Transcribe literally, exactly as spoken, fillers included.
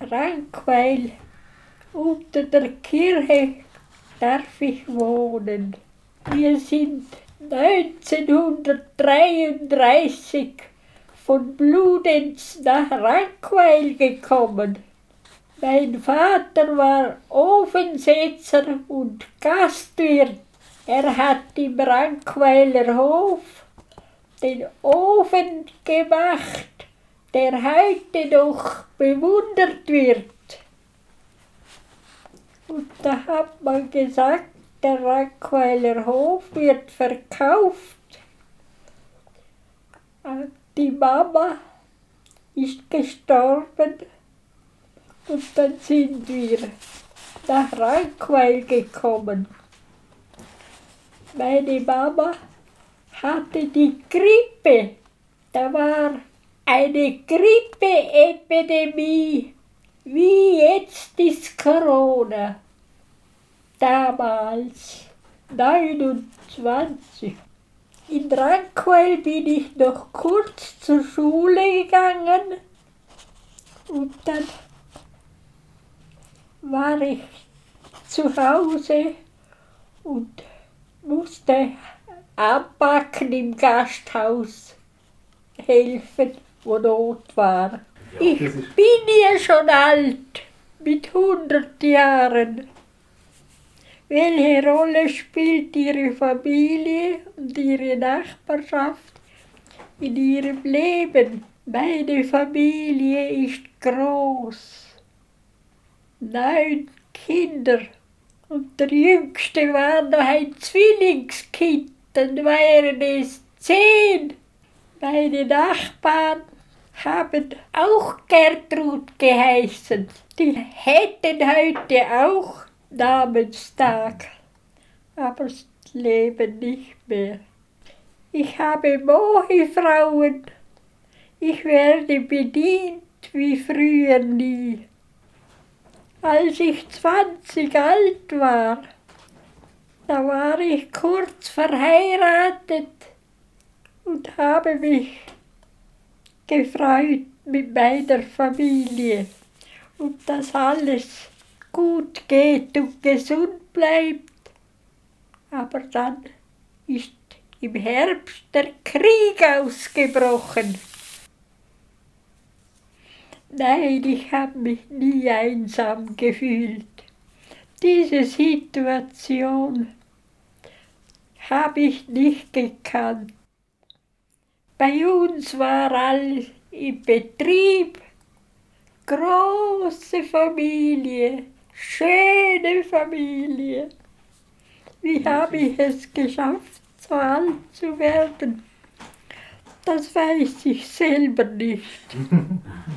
Rankweil. Unter der Kirche darf ich wohnen. Wir sind neunzehnhundertdreiunddreißig von Bludenz nach Rankweil gekommen. Mein Vater war Ofensetzer und Gastwirt. Er hat im Rankweiler Hof den Ofen gemacht, der heute noch bewundert wird. Und da hat man gesagt, der Rankweiler Hof wird verkauft. Die Mama ist gestorben und dann sind wir nach Rankweil gekommen. Meine Mama hatte die Grippe. Da war eine Grippeepidemie, wie jetzt ist Corona. Damals, neunundzwanzig. In Rankweil bin ich noch kurz zur Schule gegangen und dann war ich zu Hause und musste anpacken im Gasthaus, helfen, wo Not war. Ich bin ja schon alt, mit hundert Jahren. Welche Rolle spielt Ihre Familie und Ihre Nachbarschaft in Ihrem Leben? Meine Familie ist groß. Neun Kinder. Und der Jüngste war noch ein Zwillingskind, dann wären es zehn. Meine Nachbarn haben auch Gertrud geheißen. Die hätten heute auch Namenstag, aber sie leben nicht mehr. Ich habe Mohefrauen. Ich werde bedient wie früher nie. Als ich zwanzig alt war, da war ich kurz verheiratet und habe mich gefreut mit meiner Familie und dass alles gut geht und gesund bleibt. Aber dann ist im Herbst der Krieg ausgebrochen. Nein, ich habe mich nie einsam gefühlt. Diese Situation habe ich nicht gekannt. Bei uns war alles im Betrieb, große Familie, schöne Familie. Wie habe ich es geschafft, so alt zu werden? Das weiß ich selber nicht.